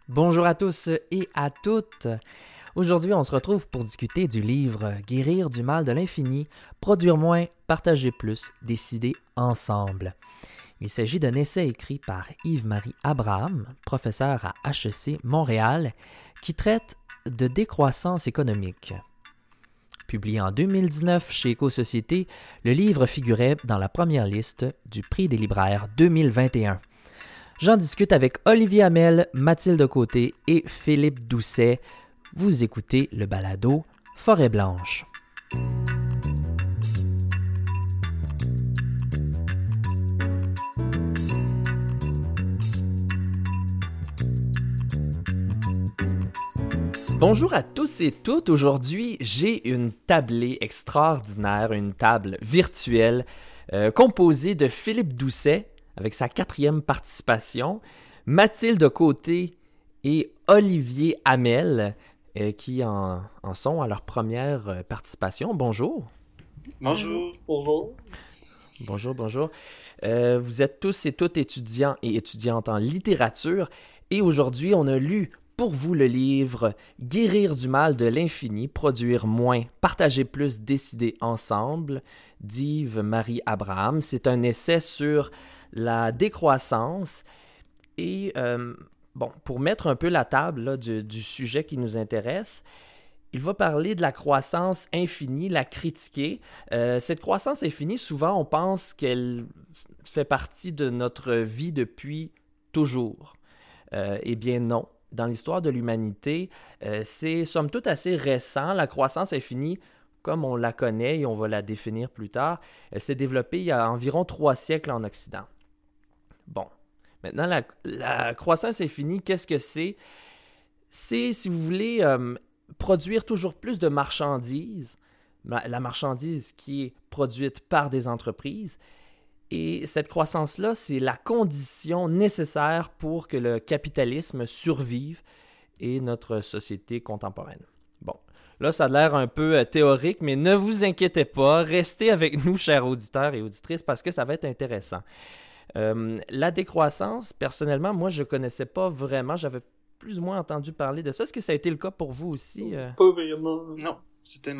Bonjour à tous et à toutes. Aujourd'hui, on se retrouve pour discuter du livre Guérir du mal de l'infini, produire moins, partager plus, décider ensemble. Il s'agit d'un essai écrit par Yves-Marie Abraham, professeur à HEC Montréal, qui traite de décroissance économique. Publié en 2019 chez Éco-Société, le livre figurait dans la première liste du Prix des libraires 2021. J'en discute avec Olivier Hamel, Mathilde Côté et Philippe Doucet. Vous écoutez le balado Forêt Blanche. Bonjour à tous et toutes. Aujourd'hui, j'ai une tablée extraordinaire, une table virtuelle composée de Philippe Doucet avec sa 4e participation, Mathilde Côté et Olivier Hamel qui en sont à leur première participation. Bonjour. Bonjour. Bonjour. Bonjour. Vous êtes tous et toutes étudiants et étudiantes en littérature et aujourd'hui, on a lu pour vous le livre « Guérir du mal de l'infini, produire moins, partager plus, décider ensemble » d'Yves-Marie Abraham. C'est un essai sur la décroissance et pour mettre un peu la table là, du sujet qui nous intéresse, il va parler de la croissance infinie, la critiquer. Cette croissance infinie, souvent on pense qu'elle fait partie de notre vie depuis toujours. Eh bien non. Dans l'histoire de l'humanité, c'est somme toute assez récent. La croissance infinie, comme on la connaît et on va la définir plus tard, elle s'est développée il y a environ 3 siècles en Occident. Bon, maintenant, la croissance infinie, qu'est-ce que c'est? C'est, si vous voulez, produire toujours plus de marchandises, la marchandise qui est produite par des entreprises. Et cette croissance-là, c'est la condition nécessaire pour que le capitalisme survive et notre société contemporaine. Bon, là, ça a l'air un peu théorique, mais ne vous inquiétez pas, restez avec nous, chers auditeurs et auditrices, parce que ça va être intéressant. La décroissance, personnellement, moi, je ne connaissais pas vraiment, j'avais plus ou moins entendu parler de ça. Est-ce que ça a été le cas pour vous aussi? Pas vraiment. Non, c'était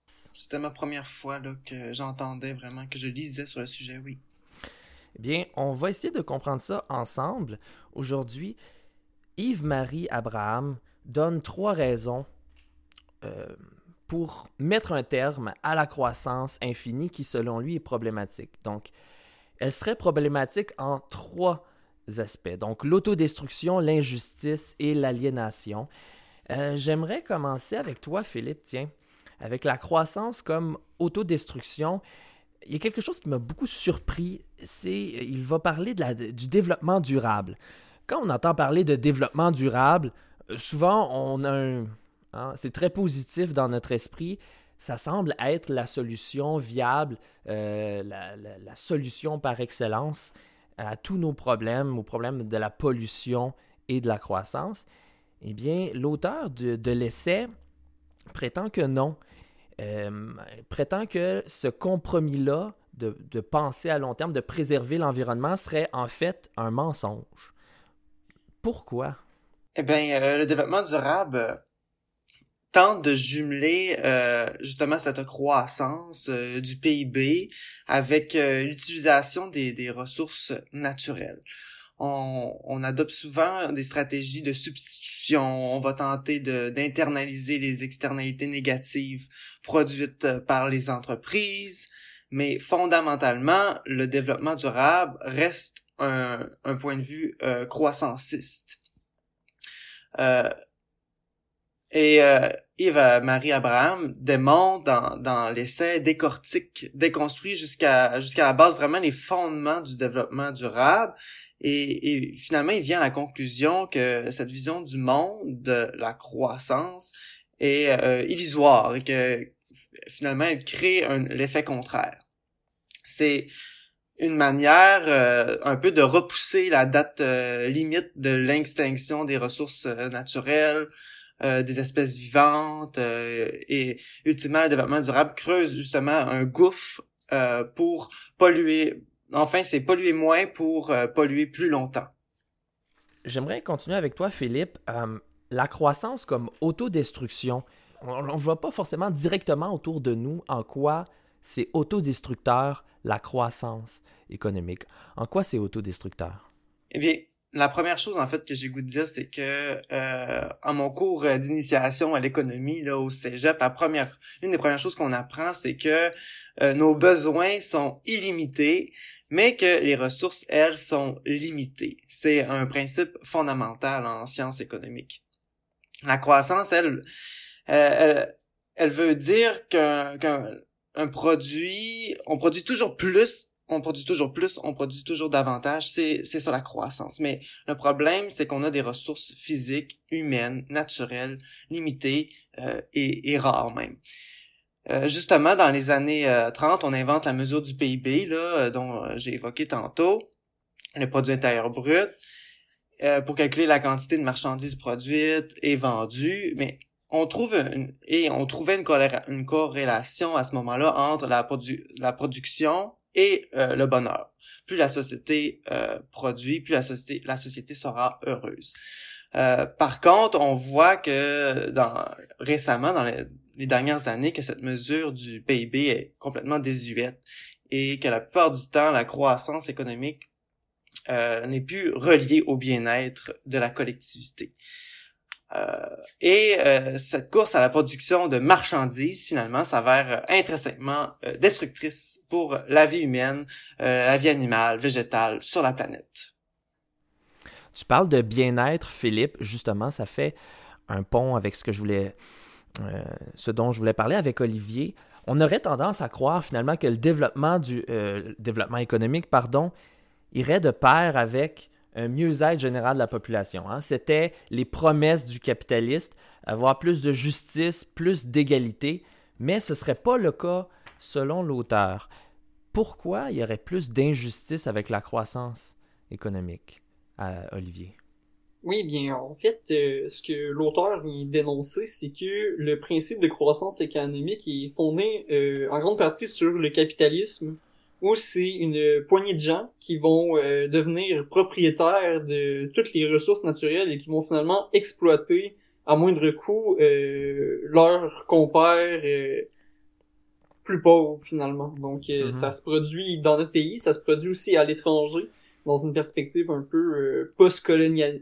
ma première fois là, que j'entendais vraiment, que je lisais sur le sujet, oui. Eh bien, on va essayer de comprendre ça ensemble. Aujourd'hui, Yves-Marie Abraham donne 3 raisons pour mettre un terme à la croissance infinie qui, selon lui, est problématique. Donc, elle serait problématique en 3 aspects. Donc, l'autodestruction, l'injustice et l'aliénation. J'aimerais commencer avec toi, Philippe, tiens, avec la croissance comme autodestruction. Il y a quelque chose qui m'a beaucoup surpris, il va parler du développement durable. Quand on entend parler de développement durable, souvent on a c'est très positif dans notre esprit, ça semble être la solution viable, la solution par excellence à tous nos problèmes, aux problèmes de la pollution et de la croissance. Eh bien, l'auteur de l'essai prétend que non. Prétend que ce compromis-là de penser à long terme, de préserver l'environnement, serait en fait un mensonge. Pourquoi? Eh bien, le développement durable tente de jumeler justement cette croissance du PIB avec l'utilisation des ressources naturelles. On adopte souvent des stratégies de substitution. On va tenter d'internaliser les externalités négatives produites par les entreprises. Mais fondamentalement, le développement durable reste un point de vue croissanciste. Yves-Marie Abraham démontre dans l'essai, déconstruit jusqu'à la base vraiment les fondements du développement durable. Et finalement, il vient à la conclusion que cette vision du monde, de la croissance, est illusoire et que finalement, elle crée l'effet contraire. C'est une manière un peu de repousser la date limite de l'extinction des ressources naturelles, des espèces vivantes, et ultimement, le développement durable creuse justement un gouffre pour polluer. Enfin, c'est polluer moins pour polluer plus longtemps. j'aimerais continuer avec toi, Philippe. La croissance comme autodestruction, on ne voit pas forcément directement autour de nous en quoi c'est autodestructeur la croissance économique. En quoi c'est autodestructeur? Eh bien, la première chose en fait que j'ai goût de dire, c'est que en mon cours d'initiation à l'économie là au cégep, une des premières choses qu'on apprend, c'est que nos besoins sont illimités, mais que les ressources, elles, sont limitées. C'est un principe fondamental en sciences économiques. La croissance, elle veut dire qu'un produit, on produit toujours plus, on produit toujours davantage. C'est ça la croissance. Mais le problème, c'est qu'on a des ressources physiques, humaines, naturelles, limitées et rares même. Justement, dans les années 30, on invente la mesure du PIB, là, dont j'ai évoqué tantôt, le produit intérieur brut, pour calculer la quantité de marchandises produites et vendues. Mais on trouvait une corrélation à ce moment-là entre la production et le bonheur. Plus la société produit, plus la société sera heureuse. Par contre, on voit que récemment, dans les dernières années, que cette mesure du PIB est complètement désuète et que la plupart du temps, la croissance économique n'est plus reliée au bien-être de la collectivité. Cette course à la production de marchandises, finalement, s'avère intrinsèquement destructrice pour la vie humaine, la vie animale, végétale, sur la planète. Tu parles de bien-être, Philippe. Justement, ça fait un pont avec ce dont je voulais parler avec Olivier. On aurait tendance à croire finalement que le développement économique, irait de pair avec un mieux-être général de la population. Hein. C'était les promesses du capitaliste, avoir plus de justice, plus d'égalité, mais ce ne serait pas le cas selon l'auteur. Pourquoi il y aurait plus d'injustice avec la croissance économique, Olivier? Oui, bien, en fait, ce que l'auteur vient dénoncer, c'est que le principe de croissance économique est fondé en grande partie sur le capitalisme, où c'est une poignée de gens qui vont devenir propriétaires de toutes les ressources naturelles et qui vont finalement exploiter à moindre coût leurs compères plus pauvres, finalement. Donc, ça se produit dans notre pays, ça se produit aussi à l'étranger, dans une perspective un peu post-colonialiste,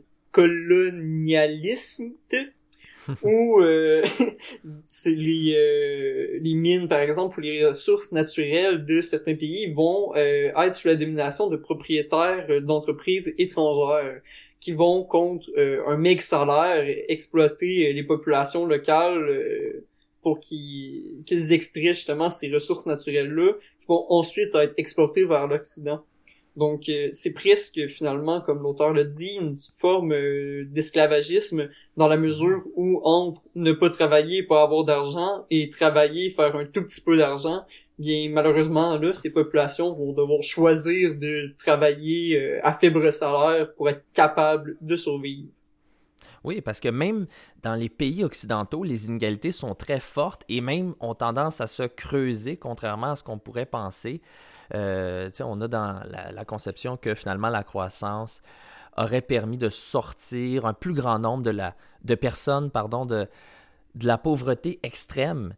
où c'est les mines, par exemple, ou les ressources naturelles de certains pays vont être sous la domination de propriétaires d'entreprises étrangères qui vont, contre un méga salaire, exploiter les populations locales pour qu'ils extraient justement ces ressources naturelles-là, qui vont ensuite être exportées vers l'Occident. Donc, c'est presque, finalement, comme l'auteur le dit, une forme d'esclavagisme dans la mesure où, entre ne pas travailler, pas avoir d'argent, et travailler, faire un tout petit peu d'argent, bien, malheureusement, là, ces populations vont devoir choisir de travailler à faible salaire pour être capables de survivre. Oui, parce que même dans les pays occidentaux, les inégalités sont très fortes et même ont tendance à se creuser, contrairement à ce qu'on pourrait penser. On a dans la conception que finalement la croissance aurait permis de sortir un plus grand nombre de personnes de la pauvreté extrême.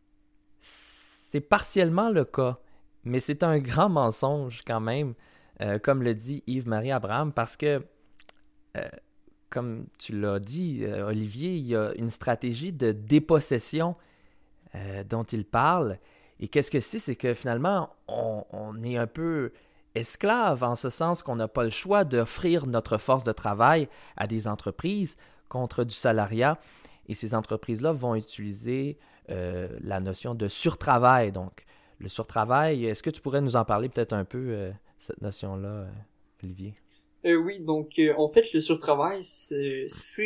C'est partiellement le cas, mais c'est un grand mensonge quand même, comme le dit Yves-Marie Abraham, parce que, comme tu l'as dit, Olivier, il y a une stratégie de dépossession dont il parle. Et qu'est-ce que c'est? C'est que finalement, on est un peu esclave en ce sens qu'on n'a pas le choix d'offrir notre force de travail à des entreprises contre du salariat. Et ces entreprises-là vont utiliser la notion de surtravail. Donc, le surtravail, est-ce que tu pourrais nous en parler peut-être un peu, cette notion-là, Olivier? Oui, donc en fait, le surtravail, c'est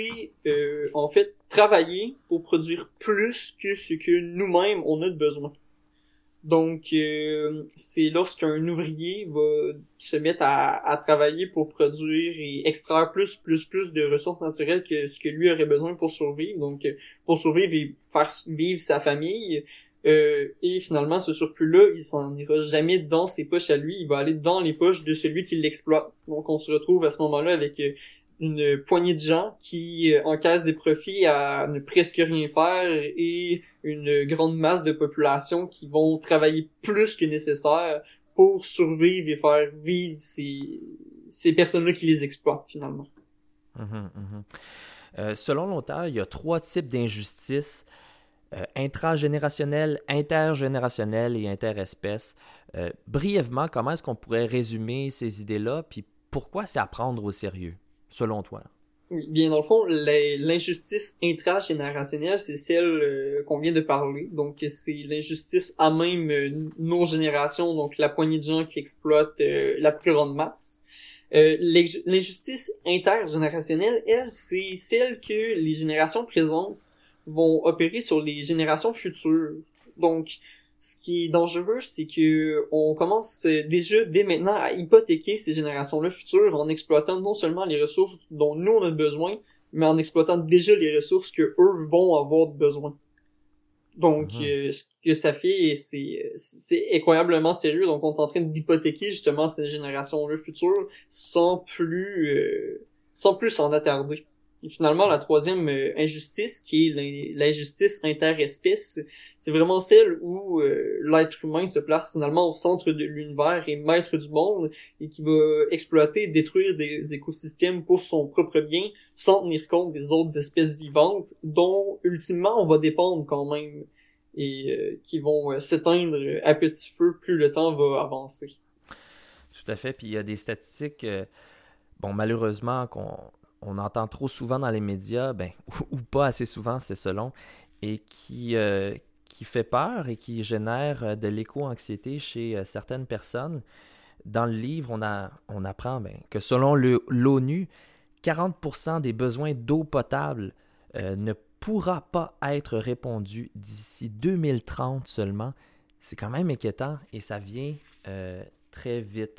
en fait travailler pour produire plus que ce que nous-mêmes on a de besoin. Donc, c'est lorsqu'un ouvrier va se mettre à travailler pour produire et extraire plus de ressources naturelles que ce que lui aurait besoin pour survivre. Donc, pour survivre et faire vivre sa famille. Et finalement, ce surplus-là, il s'en ira jamais dans ses poches à lui. Il va aller dans les poches de celui qui l'exploite. Donc, on se retrouve à ce moment-là avec une poignée de gens qui encaissent des profits à ne presque rien faire et une grande masse de population qui vont travailler plus que nécessaire pour survivre et faire vivre ces personnes-là qui les exploitent finalement. Selon l'auteur, il y a 3 types d'injustices: intragénérationnelle, intergénérationnelle et interespèce. Brièvement, comment est-ce qu'on pourrait résumer ces idées-là, puis pourquoi c'est à prendre au sérieux, selon toi? Oui, bien dans le fond, l'injustice intragénérationnelle, c'est celle qu'on vient de parler. Donc, c'est l'injustice à même nos générations, donc la poignée de gens qui exploitent la plus grande masse. L'injustice intergénérationnelle, elle, c'est celle que les générations présentes vont opérer sur les générations futures. Donc, ce qui est dangereux, c'est que on commence déjà dès maintenant à hypothéquer ces générations-là futures en exploitant non seulement les ressources dont nous on a besoin, mais en exploitant déjà les ressources que eux vont avoir besoin. Donc, ce que ça fait, c'est incroyablement sérieux. Donc, on est en train d'hypothéquer justement ces générations-là futures sans plus s'en attarder. Et finalement, la troisième injustice, qui est l'injustice interespèce, c'est vraiment celle où l'être humain se place finalement au centre de l'univers et maître du monde et qui va exploiter et détruire des écosystèmes pour son propre bien sans tenir compte des autres espèces vivantes dont, ultimement, on va dépendre quand même et qui vont s'éteindre à petit feu plus le temps va avancer. Tout à fait. Puis il y a des statistiques, malheureusement, qu'on entend trop souvent dans les médias, ou pas assez souvent, c'est selon, et qui fait peur et qui génère de l'éco-anxiété chez certaines personnes. Dans le livre, on apprend que selon l'ONU, 40% des besoins d'eau potable ne pourra pas être répondu d'ici 2030 seulement. C'est quand même inquiétant et ça vient très vite.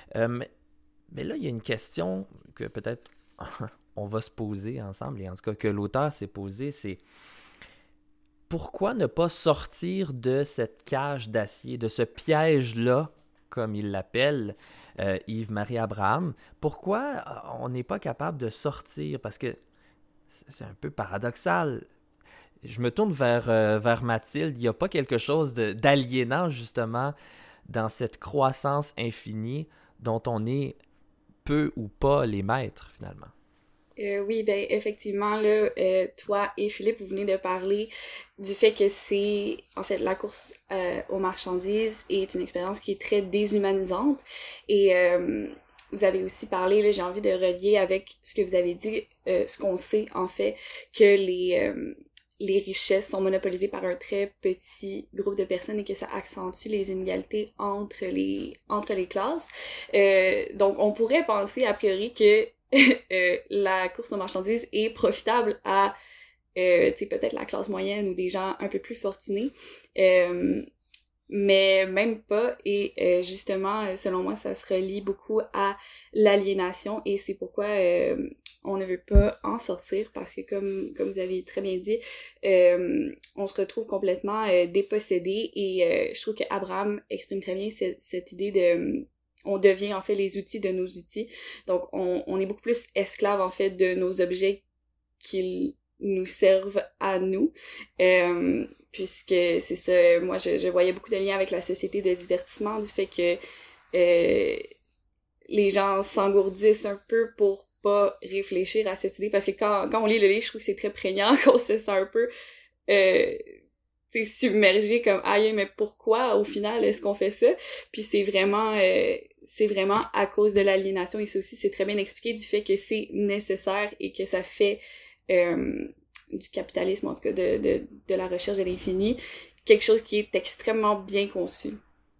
Mais là, il y a une question que peut-être on va se poser ensemble, et en tout cas que l'auteur s'est posé, c'est pourquoi ne pas sortir de cette cage d'acier, de ce piège-là, comme il l'appelle Yves-Marie Abraham? Pourquoi on n'est pas capable de sortir? Parce que c'est un peu paradoxal. Je me tourne vers Mathilde. Il n'y a pas quelque chose d'aliénant, justement, dans cette croissance infinie dont on est peu ou pas les maîtres, finalement. Oui, effectivement, là, toi et Philippe, vous venez de parler du fait que en fait, la course aux marchandises est une expérience qui est très déshumanisante. Et vous avez aussi parlé, là, j'ai envie de relier avec ce que vous avez dit, ce qu'on sait, en fait, que les richesses sont monopolisées par un très petit groupe de personnes et que ça accentue les inégalités entre les classes. Donc, on pourrait penser, a priori, que la course aux marchandises est profitable à peut-être la classe moyenne ou des gens un peu plus fortunés, mais même pas. Et justement, selon moi, ça se relie beaucoup à l'aliénation et c'est pourquoi on ne veut pas en sortir, parce que comme vous avez très bien dit, on se retrouve complètement dépossédé et je trouve que Abraham exprime très bien cette idée de on devient en fait les outils de nos outils. Donc on est beaucoup plus esclave en fait de nos objets qu'ils nous servent à nous, puisque c'est ça, moi je voyais beaucoup de liens avec la société de divertissement, du fait que les gens s'engourdissent un peu pour pas réfléchir à cette idée, parce que quand on lit le livre, je trouve que c'est très prégnant, qu'on se sent un peu submergé, comme aïe, mais pourquoi au final est-ce qu'on fait ça? Puis c'est vraiment à cause de l'aliénation, et ça aussi c'est très bien expliqué, du fait que c'est nécessaire et que ça fait du capitalisme, en tout cas de la recherche de l'infini, quelque chose qui est extrêmement bien conçu.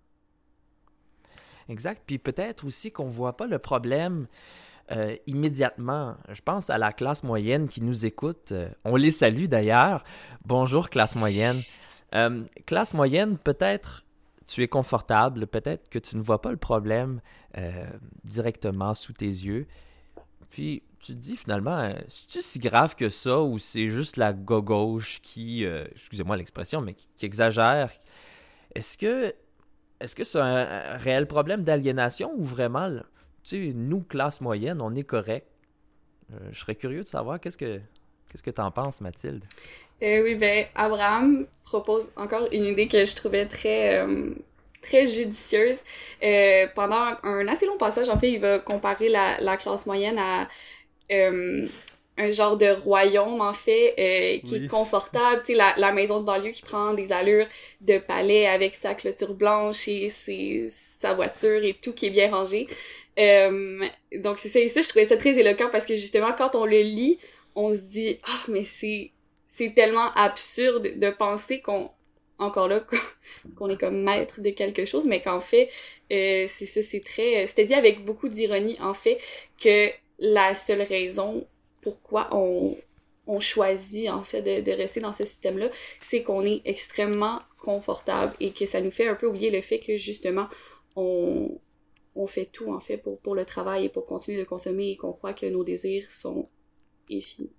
Exact. Puis peut-être aussi qu'on voit pas le problème immédiatement. Je pense à la classe moyenne qui nous écoute. On les salue d'ailleurs. Bonjour classe moyenne. Classe moyenne, peut-être tu es confortable, peut-être que tu ne vois pas le problème directement sous tes yeux. Puis tu te dis finalement, c'est-tu si grave que ça, ou c'est juste la gauche qui, excusez-moi l'expression, mais qui exagère? Est-ce que c'est un réel problème d'aliénation, ou vraiment, tu sais, nous, classe moyenne, on est correct Je serais curieux de savoir qu'est-ce que t'en penses, Mathilde? Oui, ben, Abraham propose encore une idée que je trouvais très judicieuse. Pendant un assez long passage, en fait, il va comparer la classe moyenne à un genre de royaume, en fait, qui est confortable. Tu sais, la maison de banlieue qui prend des allures de palais avec sa clôture blanche et sa voiture et tout qui est bien rangé. Donc, c'est ça. Et ça, je trouvais ça très éloquent parce que, justement, quand on le lit, on se dit « Ah, mais c'est tellement absurde de penser encore là, qu'on est comme maître de quelque chose, mais qu'en fait, c'est ça, c'était dit avec beaucoup d'ironie, en fait, que la seule raison pourquoi on choisit, en fait, de rester dans ce système-là, c'est qu'on est extrêmement confortable et que ça nous fait un peu oublier le fait que, justement, on fait tout, en fait, pour le travail et pour continuer de consommer et qu'on croit que nos désirs sont infinis.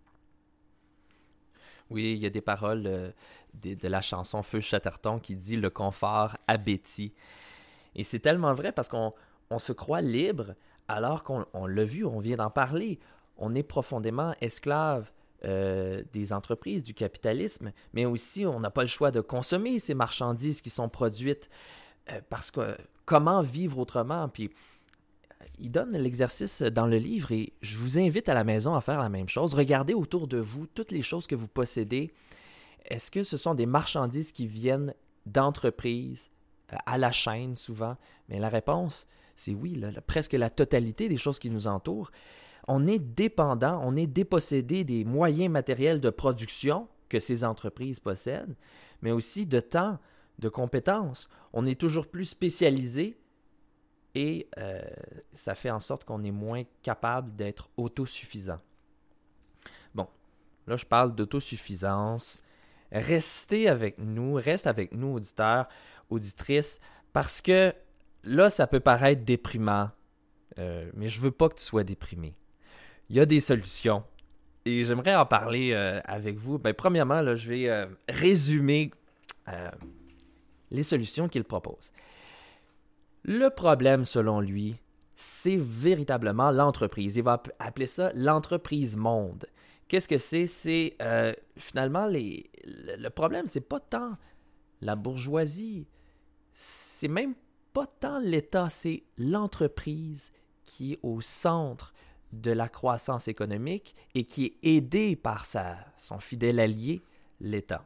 Oui, il y a des paroles de la chanson Feu Chatterton qui dit « Le confort abétit ». Et c'est tellement vrai parce qu'on se croit libre alors qu'on l'a vu, on vient d'en parler. On est profondément esclave des entreprises, du capitalisme, mais aussi on n'a pas le choix de consommer ces marchandises qui sont produites parce que comment vivre autrement? Puis il donne l'exercice dans le livre et je vous invite à la maison à faire la même chose. Regardez autour de vous toutes les choses que vous possédez. Est-ce que ce sont des marchandises qui viennent d'entreprises, à la chaîne souvent? Mais la réponse, c'est oui, là, presque la totalité des choses qui nous entourent. On est dépendant, on est dépossédé des moyens matériels de production que ces entreprises possèdent, mais aussi de temps, de compétences. On est toujours plus spécialisé et ça fait en sorte qu'on est moins capable d'être autosuffisant. Bon, là je parle d'autosuffisance. Reste avec nous, auditeurs, auditrices, parce que là, ça peut paraître déprimant, mais je veux pas que tu sois déprimé. Il y a des solutions et j'aimerais en parler avec vous. Ben, premièrement, là, je vais résumer les solutions qu'il propose. Le problème, selon lui, c'est véritablement l'entreprise. Il va appeler ça l'entreprise monde. Qu'est-ce que c'est? C'est finalement, le problème, c'est pas tant la bourgeoisie, c'est même pas tant l'État, c'est l'entreprise qui est au centre de la croissance économique et qui est aidée par son fidèle allié, l'État.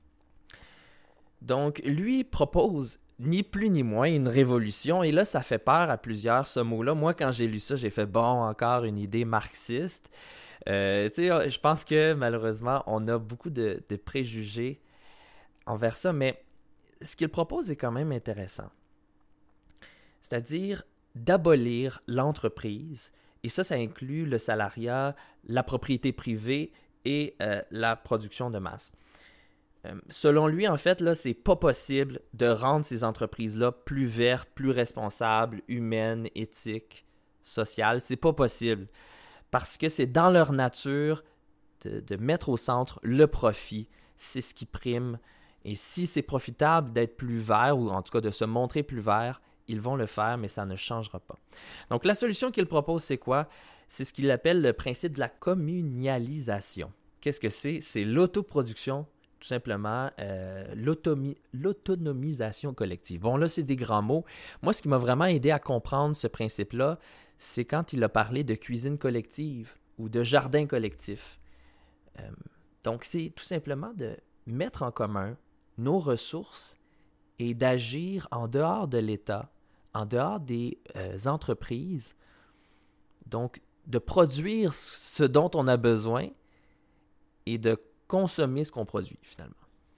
Donc, lui propose ni plus ni moins une révolution, et là, ça fait peur à plusieurs, ce mot-là. Moi, quand j'ai lu ça, j'ai fait, bon, encore une idée marxiste. Je pense que, malheureusement, on a beaucoup de préjugés envers ça, mais ce qu'il propose est quand même intéressant. C'est-à-dire d'abolir l'entreprise, et ça inclut le salariat, la propriété privée et la production de masse. Selon lui, en fait, là, c'est pas possible de rendre ces entreprises-là plus vertes, plus responsables, humaines, éthiques, sociales. C'est pas possible. Parce que c'est dans leur nature de mettre au centre le profit. C'est ce qui prime. Et si c'est profitable d'être plus vert, ou en tout cas de se montrer plus vert, ils vont le faire, mais ça ne changera pas. Donc, la solution qu'il propose, c'est quoi? C'est ce qu'il appelle le principe de la communalisation. Qu'est-ce que c'est? C'est l'autoproduction, tout simplement, l'autonomisation collective. Bon, là, c'est des grands mots. Moi, ce qui m'a vraiment aidé à comprendre ce principe-là, c'est quand il a parlé de cuisine collective ou de jardin collectif. Donc, c'est tout simplement de mettre en commun nos ressources et d'agir en dehors de l'État, en dehors des entreprises. Donc, de produire ce dont on a besoin et de consommer ce qu'on produit, finalement.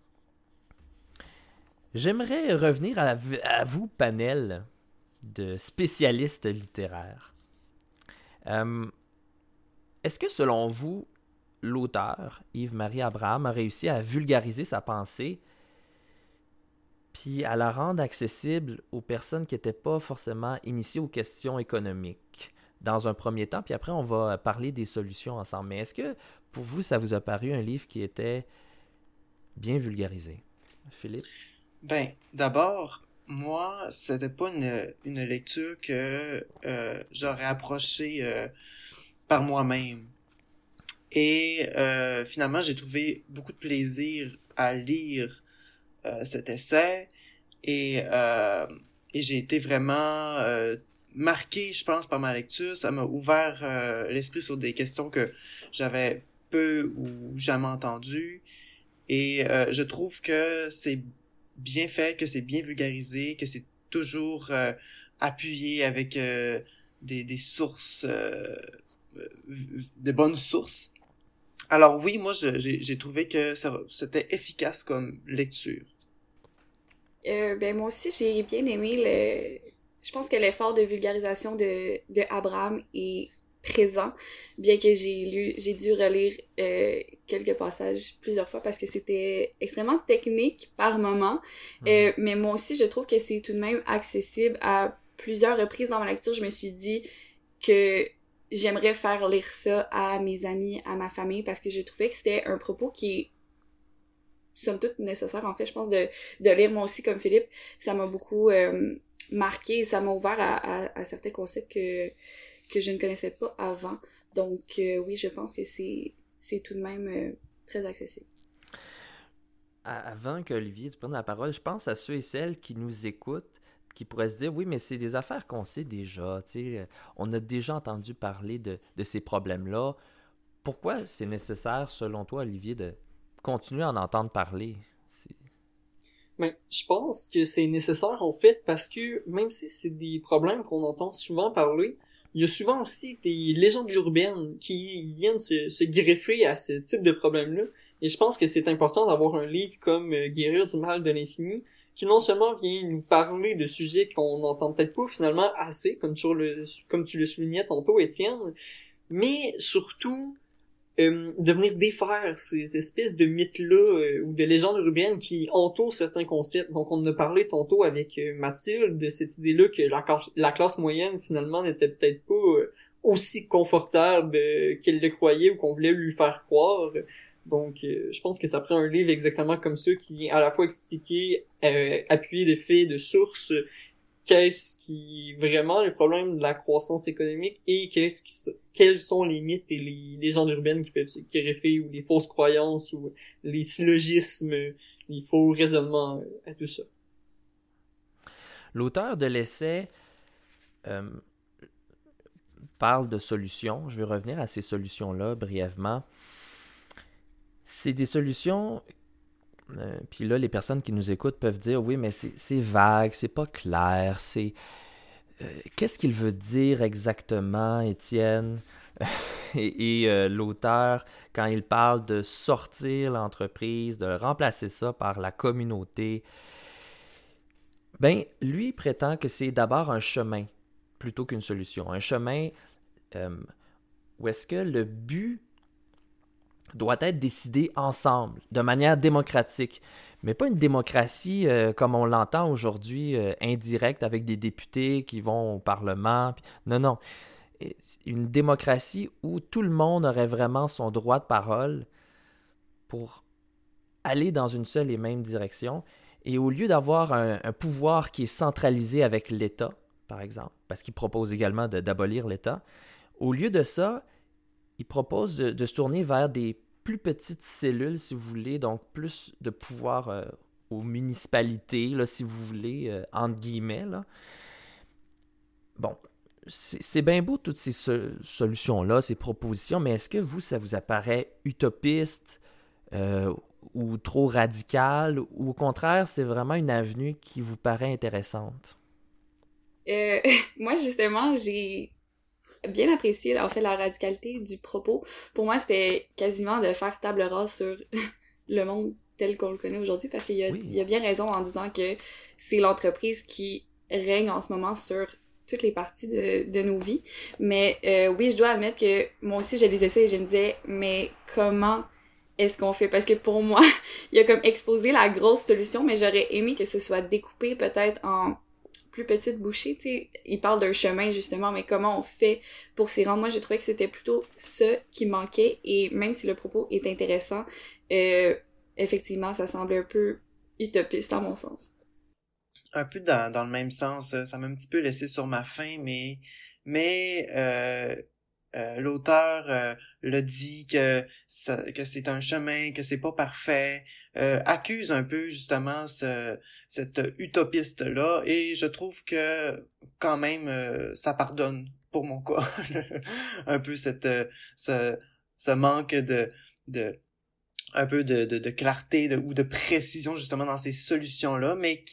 J'aimerais revenir à vous, panel de spécialistes littéraires. Est-ce que, selon vous, l'auteur, Yves-Marie Abraham, a réussi à vulgariser sa pensée puis à la rendre accessible aux personnes qui n'étaient pas forcément initiées aux questions économiques dans un premier temps, puis après on va parler des solutions ensemble. Mais est-ce que pour vous, ça vous a paru un livre qui était bien vulgarisé? Philippe? Ben, d'abord, moi, c'était pas une lecture que j'aurais approchée par moi-même. Et finalement, j'ai trouvé beaucoup de plaisir à lire cet essai et, euh, et j'ai été vraiment marqué, je pense, par ma lecture. Ça m'a ouvert l'esprit sur des questions que j'avais peu ou jamais entendues. Et je trouve que c'est bien fait, que c'est bien vulgarisé, que c'est toujours appuyé avec des sources, de bonnes sources. Alors oui, moi j'ai trouvé que c'était efficace comme lecture. Ben moi aussi, j'ai bien aimé le... Je pense que l'effort de vulgarisation de Abraham est présent, bien que j'ai dû relire quelques passages plusieurs fois parce que c'était extrêmement technique par moment. Mais moi aussi, je trouve que c'est tout de même accessible. À plusieurs reprises dans ma lecture, je me suis dit que j'aimerais faire lire ça à mes amis, à ma famille, parce que je trouvais que c'était un propos qui est somme toute nécessaire, en fait, je pense, de lire moi aussi comme Philippe. Ça m'a beaucoup marqué et ça m'a ouvert à certains concepts que je ne connaissais pas avant. Donc oui, je pense que c'est tout de même très accessible. Avant que Olivier tu prennes la parole, je pense à ceux et celles qui nous écoutent, qui pourraient se dire, oui, mais c'est des affaires qu'on sait déjà, tu sais, on a déjà entendu parler de ces problèmes-là. Pourquoi c'est nécessaire, selon toi, Olivier, de continuer à en entendre parler? Mais je pense que c'est nécessaire en fait parce que même si c'est des problèmes qu'on entend souvent parler, il y a souvent aussi des légendes urbaines qui viennent se greffer à ce type de problème-là. Et je pense que c'est important d'avoir un livre comme Guérir du mal de l'infini, qui non seulement vient nous parler de sujets qu'on n'entend peut-être pas finalement assez, comme comme tu le soulignais tantôt, Étienne, mais surtout de venir défaire ces espèces de mythes-là ou de légendes urbaines qui entourent certains concepts. Donc, on en a parlé tantôt avec Mathilde de cette idée-là que la classe moyenne, finalement, n'était peut-être pas aussi confortable qu'elle le croyait ou qu'on voulait lui faire croire. Donc, je pense que ça prend un livre exactement comme ça qui vient à la fois expliquer, appuyer des faits, de sources, qu'est-ce qui vraiment le problème de la croissance économique et quels sont les mythes et les légendes urbaines qui peuvent se greffer ou les fausses croyances ou les syllogismes, les faux raisonnements à tout ça. L'auteur de l'essai parle de solutions. Je vais revenir à ces solutions-là brièvement. C'est des solutions... puis là, les personnes qui nous écoutent peuvent dire, oui, mais c'est vague, c'est pas clair, c'est... qu'est-ce qu'il veut dire exactement, Étienne? et l'auteur, quand il parle de sortir l'entreprise, de remplacer ça par la communauté, ben, lui prétend que c'est d'abord un chemin plutôt qu'une solution. Un chemin où est-ce que le but doit être décidé ensemble, de manière démocratique. Mais pas une démocratie comme on l'entend aujourd'hui, indirecte, avec des députés qui vont au Parlement. Non, non. Une démocratie où tout le monde aurait vraiment son droit de parole pour aller dans une seule et même direction. Et au lieu d'avoir un pouvoir qui est centralisé avec l'État, par exemple, parce qu'il propose également d'abolir l'État, au lieu de ça, il propose de se tourner vers des plus petites cellules, si vous voulez, donc plus de pouvoir aux municipalités, là, si vous voulez, entre guillemets. Là. Bon, c'est bien beau toutes ces solutions-là, ces propositions, mais est-ce que vous, ça vous apparaît utopiste ou trop radical, ou au contraire, c'est vraiment une avenue qui vous paraît intéressante? Moi, justement, j'ai bien apprécié en fait la radicalité du propos. Pour moi, c'était quasiment de faire table rase sur le monde tel qu'on le connaît aujourd'hui, parce qu'il y a bien raison en disant que c'est l'entreprise qui règne en ce moment sur toutes les parties de nos vies. Mais oui, je dois admettre que moi aussi, je lisais ça et je me disais, mais comment est-ce qu'on fait? Parce que pour moi, il a comme exposé la grosse solution, mais j'aurais aimé que ce soit découpé peut-être en plus petites bouchées, tu sais. Il parle d'un chemin, justement, mais comment on fait pour s'y rendre? Moi, j'ai trouvé que c'était plutôt ça qui manquait, et même si le propos est intéressant, effectivement, ça semble un peu utopiste, à mon sens. Un peu dans le même sens, ça m'a un petit peu laissé sur ma faim, mais l'auteur le dit que c'est un chemin, que c'est pas parfait, accuse un peu justement cette utopiste-là, et je trouve que quand même ça pardonne pour mon cas un peu ce manque de un peu de clarté ou de précision justement dans ces solutions-là, mais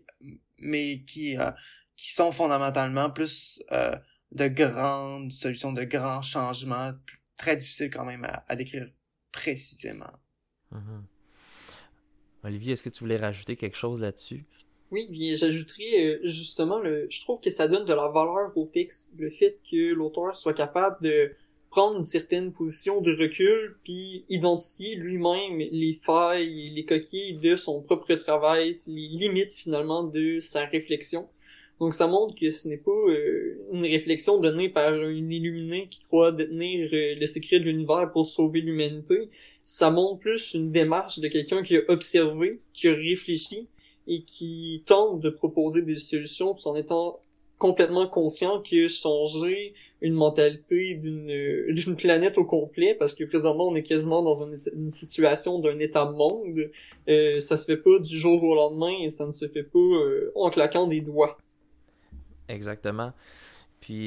qui sont fondamentalement plus de grandes solutions, de grands changements, très difficiles quand même à décrire précisément. Mm-hmm. Olivier, est-ce que tu voulais rajouter quelque chose là-dessus? Oui, bien j'ajouterais justement, je trouve que ça donne de la valeur au texte, le fait que l'auteur soit capable de prendre une certaine position de recul, puis identifier lui-même les failles, les coquilles de son propre travail, les limites finalement de sa réflexion. Donc ça montre que ce n'est pas une réflexion donnée par un illuminé qui croit détenir le secret de l'univers pour sauver l'humanité. Ça montre plus une démarche de quelqu'un qui a observé, qui a réfléchi et qui tente de proposer des solutions tout en étant complètement conscient que changer une mentalité d'une planète au complet, parce que présentement on est quasiment dans une situation d'un état-monde, ça se fait pas du jour au lendemain et ça ne se fait pas en claquant des doigts. Exactement. Puis,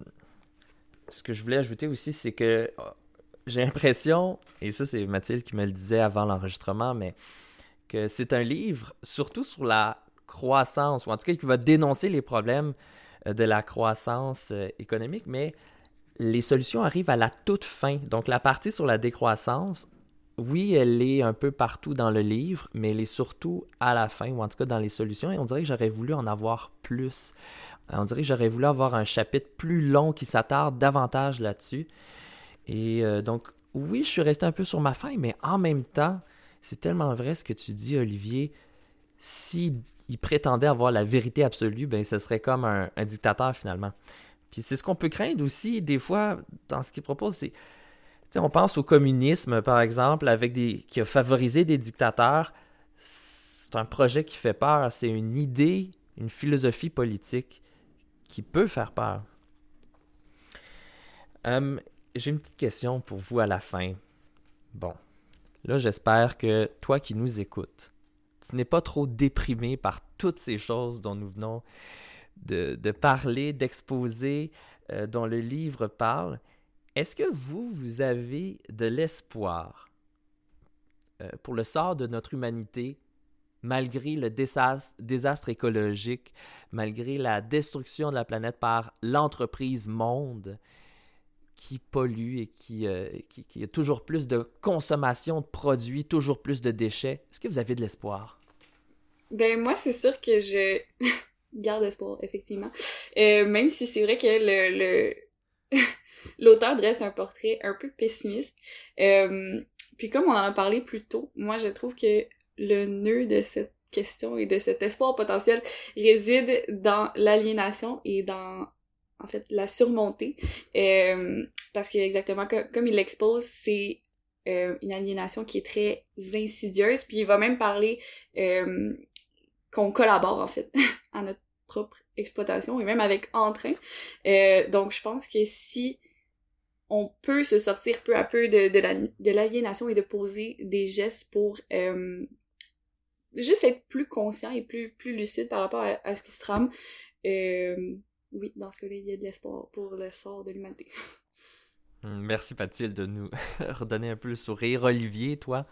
ce que je voulais ajouter aussi, c'est que j'ai l'impression, et ça c'est Mathilde qui me le disait avant l'enregistrement, mais que c'est un livre surtout sur la croissance, ou en tout cas qui va dénoncer les problèmes de la croissance économique, mais les solutions arrivent à la toute fin. Donc la partie sur la décroissance, oui, elle est un peu partout dans le livre, mais elle est surtout à la fin, ou en tout cas dans les solutions, et on dirait que j'aurais voulu en avoir plus. On dirait que j'aurais voulu avoir un chapitre plus long qui s'attarde davantage là-dessus. Et donc, oui, je suis resté un peu sur ma faim, mais en même temps, c'est tellement vrai ce que tu dis, Olivier. S'il prétendait avoir la vérité absolue, ben ce serait comme un dictateur finalement. Puis c'est ce qu'on peut craindre aussi, des fois, dans ce qu'il propose, c'est... on pense au communisme, par exemple, qui a favorisé des dictateurs. C'est un projet qui fait peur. C'est une idée, une philosophie politique qui peut faire peur. J'ai une petite question pour vous à la fin. Bon, là, j'espère que toi qui nous écoutes, tu n'es pas trop déprimé par toutes ces choses dont nous venons de parler, d'exposer, dont le livre parle. Est-ce que vous avez de l'espoir pour le sort de notre humanité, malgré le désastre écologique, malgré la destruction de la planète par l'entreprise monde qui pollue et qui a toujours plus de consommation de produits, toujours plus de déchets? Est-ce que vous avez de l'espoir? Ben moi, c'est sûr que je garde espoir, effectivement. Même si c'est vrai que l'auteur dresse un portrait un peu pessimiste. Puis comme on en a parlé plus tôt, moi je trouve que le nœud de cette question et de cet espoir potentiel réside dans l'aliénation et dans, en fait, la surmonter. Parce que exactement comme il l'expose, c'est une aliénation qui est très insidieuse. Puis il va même parler qu'on collabore, en fait, à notre propre exploitation et même avec entrain. Donc je pense que si on peut se sortir peu à peu de l'aliénation et de poser des gestes pour juste être plus conscient et plus lucide par rapport à ce qui se trame. Oui, dans ce cas-là, il y a de l'espoir pour le sort de l'humanité. Merci Mathilde de nous redonner un peu le sourire. Olivier, toi?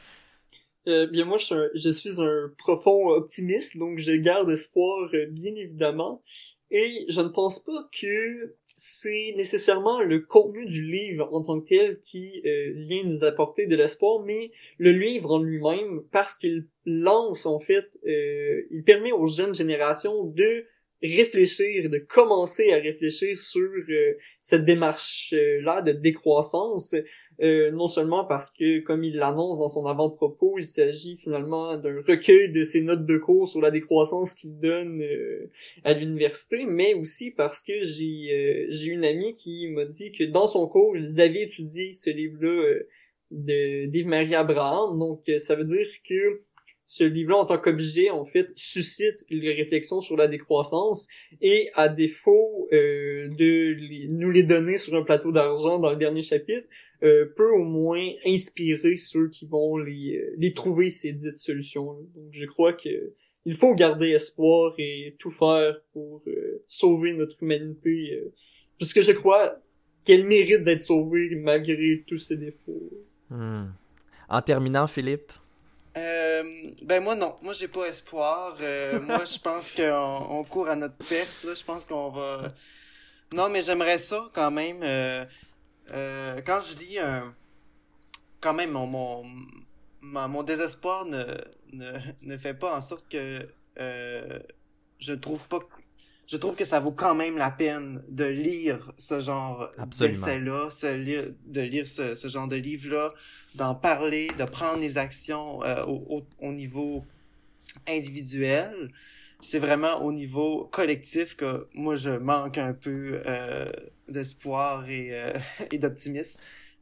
Bien moi, je suis un profond optimiste, donc je garde espoir bien évidemment. Et je ne pense pas que c'est nécessairement le contenu du livre en tant que tel qui vient nous apporter de l'espoir, mais le livre en lui-même, parce qu'il lance en fait, il permet aux jeunes générations de réfléchir, de commencer à réfléchir sur cette démarche-là de décroissance, non seulement parce que, comme il l'annonce dans son avant-propos, il s'agit finalement d'un recueil de ses notes de cours sur la décroissance qu'il donne à l'université, mais aussi parce que j'ai une amie qui m'a dit que dans son cours, ils avaient étudié ce livre-là d'Yves-Marie Abraham, donc ça veut dire que ce livre-là, en tant qu'objet, en fait, suscite les réflexions sur la décroissance et, à défaut nous les donner sur un plateau d'argent dans le dernier chapitre, peut au moins inspirer ceux qui vont les trouver, ces dites solutions. Donc, je crois que il faut garder espoir et tout faire pour sauver notre humanité, puisque je crois qu'elle mérite d'être sauvée malgré tous ses défauts. En terminant, Philippe? Ben moi non, moi j'ai pas espoir. Moi je pense qu'on court à notre perte. Là. Je pense qu'on va. Non, mais j'aimerais ça quand même. Quand je lis quand même mon désespoir ne fait pas en sorte que je trouve que ça vaut quand même la peine de lire ce genre d'essai-là, de lire ce genre de livre-là, d'en parler, de prendre les actions au niveau individuel. C'est vraiment au niveau collectif que moi je manque un peu d'espoir et d'optimisme.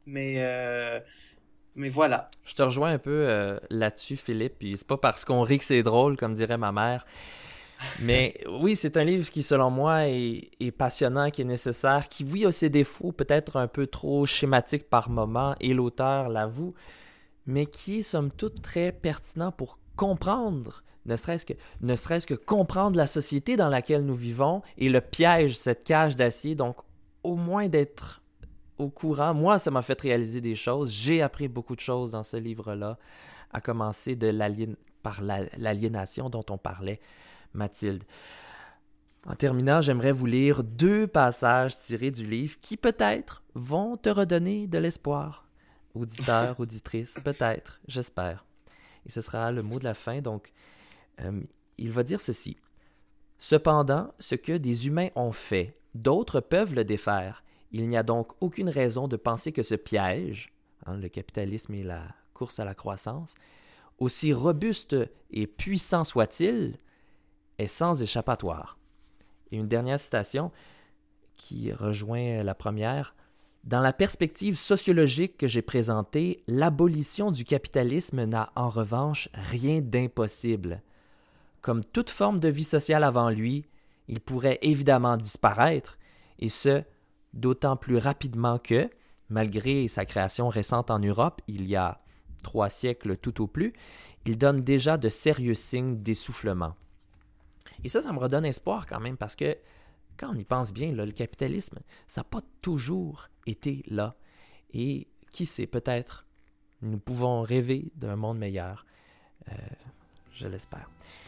Mais voilà. Je te rejoins un peu là-dessus, Philippe, puis c'est pas parce qu'on rit que c'est drôle, comme dirait ma mère. Mais oui, c'est un livre qui, selon moi, est passionnant, qui est nécessaire, qui, oui, a ses défauts, peut-être un peu trop schématique par moment, et l'auteur l'avoue, mais qui est, somme toute, très pertinent pour comprendre, ne serait-ce que comprendre la société dans laquelle nous vivons et le piège, cette cage d'acier. Donc, au moins d'être au courant. Moi, ça m'a fait réaliser des choses. J'ai appris beaucoup de choses dans ce livre-là, à commencer par l'aliénation dont on parlait, Mathilde. En terminant, j'aimerais vous lire 2 passages tirés du livre qui peut-être vont te redonner de l'espoir. Auditeur, auditrice, peut-être, j'espère. Et ce sera le mot de la fin. Donc, il va dire ceci. « Cependant, ce que des humains ont fait, d'autres peuvent le défaire. Il n'y a donc aucune raison de penser que ce piège, le capitalisme et la course à la croissance, aussi robuste et puissant soit-il, est sans échappatoire. » Et une dernière citation qui rejoint la première. « Dans la perspective sociologique que j'ai présentée, l'abolition du capitalisme n'a en revanche rien d'impossible. Comme toute forme de vie sociale avant lui, il pourrait évidemment disparaître, et ce, d'autant plus rapidement que, malgré sa création récente en Europe, il y a 3 siècles tout au plus, il donne déjà de sérieux signes d'essoufflement. » Et ça me redonne espoir quand même, parce que quand on y pense bien, là, le capitalisme, ça n'a pas toujours été là. Et qui sait, peut-être, nous pouvons rêver d'un monde meilleur. Je l'espère.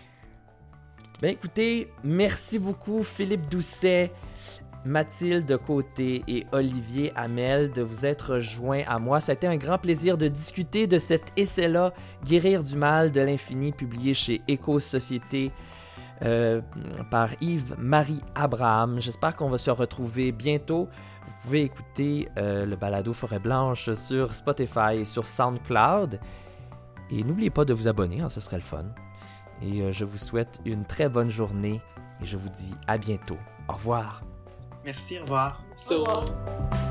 Ben écoutez, merci beaucoup Philippe Doucet, Mathilde Côté et Olivier Hamel de vous être joints à moi. Ça a été un grand plaisir de discuter de cet essai-là, Guérir du mal de l'infini, publié chez Éco-Société par Yves-Marie Abraham. J'espère qu'on va se retrouver bientôt. Vous pouvez écouter le balado Forêt Blanche sur Spotify et sur SoundCloud. Et n'oubliez pas de vous abonner, ce serait le fun. Et je vous souhaite une très bonne journée et je vous dis à bientôt. Au revoir. Merci, au revoir. Au revoir.